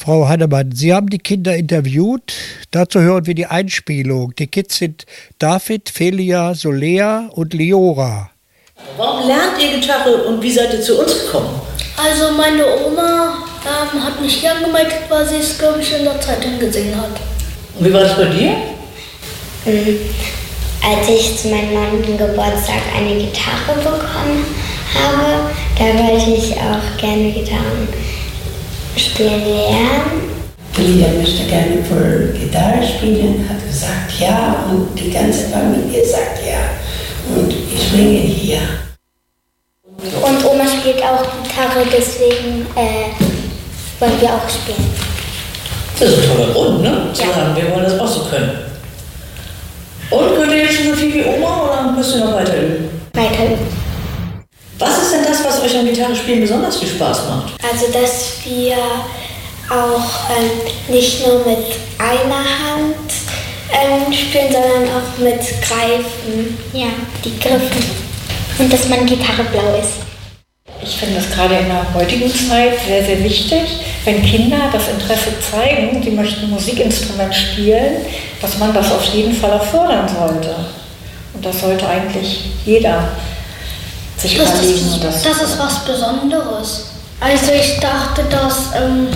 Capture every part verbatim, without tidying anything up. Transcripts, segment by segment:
Frau Hannemann, Sie haben die Kinder interviewt. Dazu hören wir die Einspielung. Die Kids sind David, Felia, Solea und Leora. Warum lernt ihr Gitarre und wie seid ihr zu uns gekommen? Also meine Oma ähm, hat mich hier angemeldet, weil sie es, glaube ich, in der Zeitung gesehen hat. Und wie war das bei dir? Mhm. Als ich zu meinem neunten Geburtstag eine Gitarre bekommen habe, da wollte ich auch gerne Gitarren spielen lernen. Felia möchte gerne voll Gitarre spielen, hat gesagt ja und die ganze Familie sagt ja. Und ich bringe hier. Und Oma spielt auch Gitarre, deswegen äh, wollen wir auch spielen. Das ist ein toller Grund, ne? Zu Ja. sagen, wir wollen das auch so können. Und könnt ihr jetzt schon so viel wie Oma oder müsst ihr noch weiter üben? Weiter üben. Was ist denn das, was euch am Gitarrespielen besonders viel Spaß macht? Also, dass wir auch ähm, nicht nur mit einer Hand ähm, spielen, sondern auch mit Greifen. Ja, die Griffen. Und dass man Gitarre blau ist. Ich finde das gerade in der heutigen Zeit sehr, sehr wichtig, wenn Kinder das Interesse zeigen, sie möchten ein Musikinstrument spielen, dass man das auf jeden Fall auch fördern sollte. Und das sollte eigentlich jeder sich Das überlegen. ist, Das, das ist was Besonderes. Also ich dachte, dass ähm,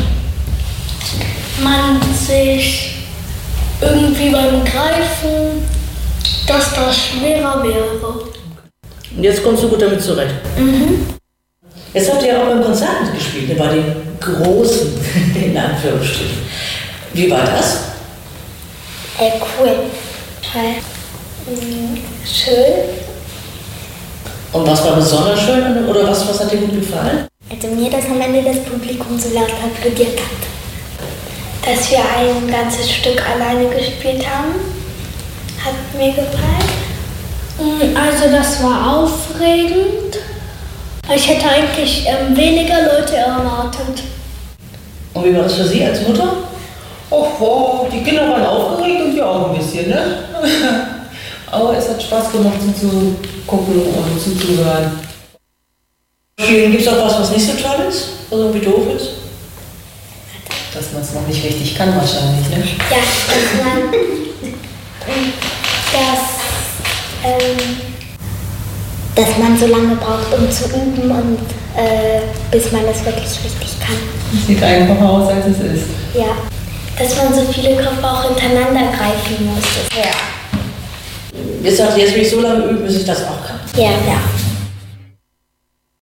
man sich irgendwie beim Greifen, dass das schwerer wäre. Und jetzt kommst du gut damit zurecht. Mhm. Jetzt habt ihr auch beim Konzert mitgespielt, bei den Großen, in Anführungsstrichen. Wie war das? Äh, cool. Toll. Mhm. Schön. Und was war besonders schön oder was, was hat dir gut gefallen? Also mir, dass am Ende das Publikum so laut applaudiert hat. Dass wir ein ganzes Stück alleine gespielt haben, hat mir gefallen. Also das war aufregend. Ich hätte eigentlich ähm, weniger Leute erwartet. Und wie war das für Sie als Mutter? Oh, oh, die Kinder waren aufgeregt und wir auch ein bisschen, ne? Aber es hat Spaß gemacht zuzugucken und zuzuhören. Gibt es auch was, was nicht so toll ist? Oder irgendwie doof ist? Dass man es noch nicht richtig kann wahrscheinlich, ne? Ja, dass man dass, ähm, dass man so lange braucht, um zu üben und äh, bis man das wirklich richtig kann. Sieht einfacher aus, als es ist. Ja, dass man so viele Griffe auch hintereinander greifen muss. Ja. Jetzt sagt ihr, jetzt will ich so lange üben, bis ich das auch kann. Ja, ja.